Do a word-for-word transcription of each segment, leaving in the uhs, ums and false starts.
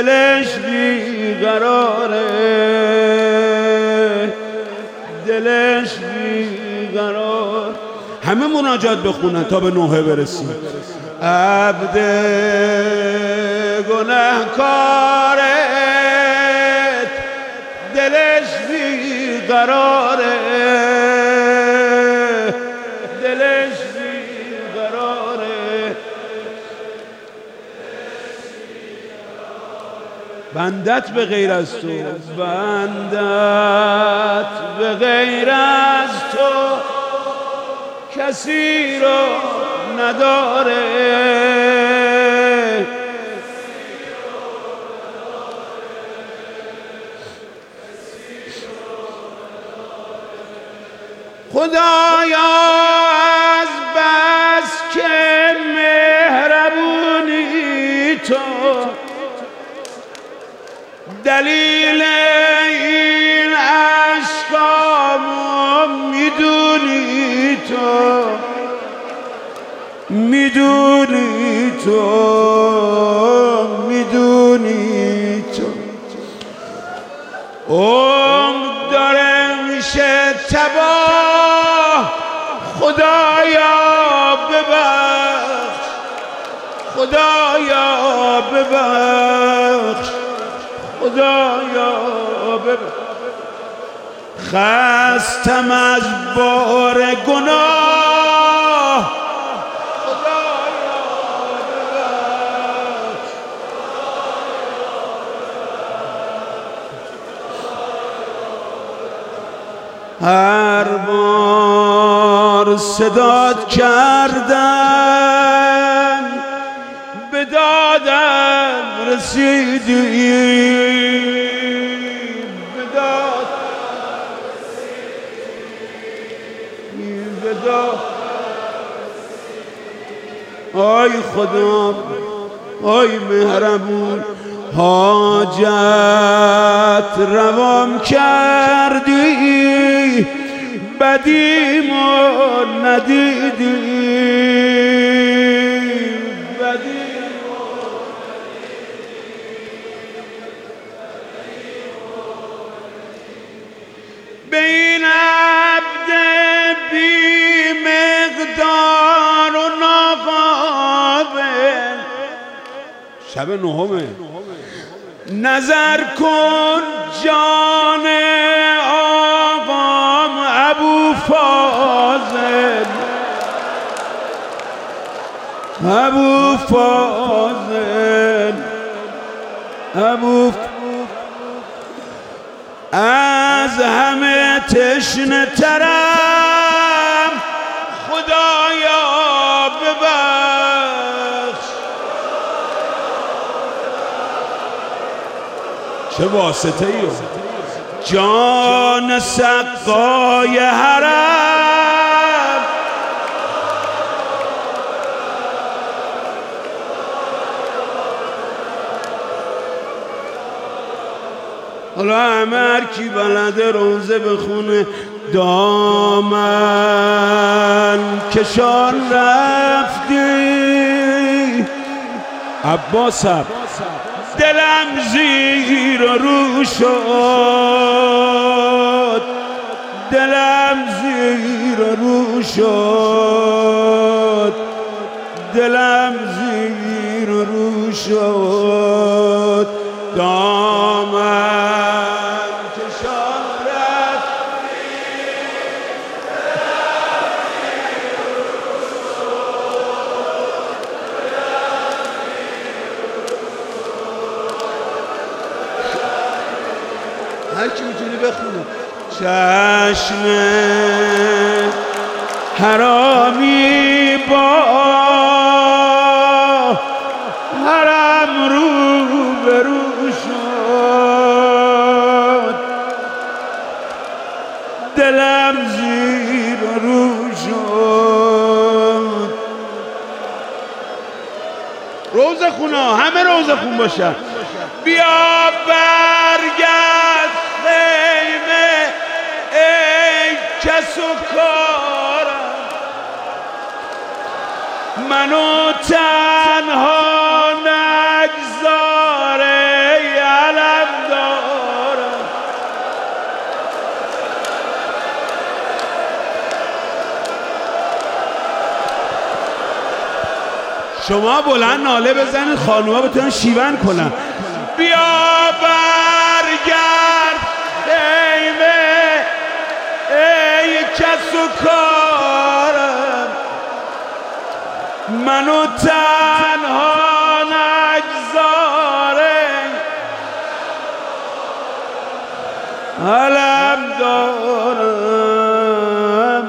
دلش بیقراره، دلش بیقرار. همه مناجات بخونن تا به نوحه برسیم. عبد گنهکارت دلش بیقراره، دلش بیقراره. بندت به غیر از تو، بندت به غیر از تو کسی رو نداره. خدایا از بس که مهربونی تو، دلیل این عشقامو میدونی تو، میدونی تو، میدونی تو. عمر داره میشه تباه، خدایا ببخش، خدایا ببخش، خدایا ببخش. خستم از بار گناه، خدایا ببخش. هر بار صدات کردم به دادم رسیدی، به دادم رسیدی، به دادم. آی خدا، آی مهربون، حاجت روام کردی، بدیمو ندیدی، بدیمو به این عبد بی مقدار و ناقابل. شب نهمه، نظر کن جان آقام ابو فاضل، ابو فاضل، ابو از همه تشنه ترم، خدایا ببخش. چه واسطه ای جان سقای حرم، حالا همه هر کی بلده روزه بخونه. دامن کشان رفتی عباسم، دلم زیر و رو شد، دلم زیر و رو شد، دلم زیر و رو شد. دامن کشان رفتی، هر کی میتونی بخونه. چشم حرامی با حرم رو برو شد، دلم زیر رو شد. روزه خونا، همه روزه خون باشن. بیا برگرد خیمه ای کس و کارم، منو تنها نگذار ای شما بلند ناله بزنید خانوما بتونن شیون کنن. بیا برگرد خیمه ای کس و کارم، منو تنها نگذاره، علم دارم.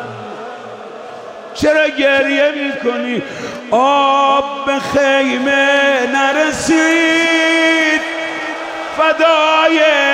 چرا گریه میکنی؟ آب به خیمه نرسید، فدای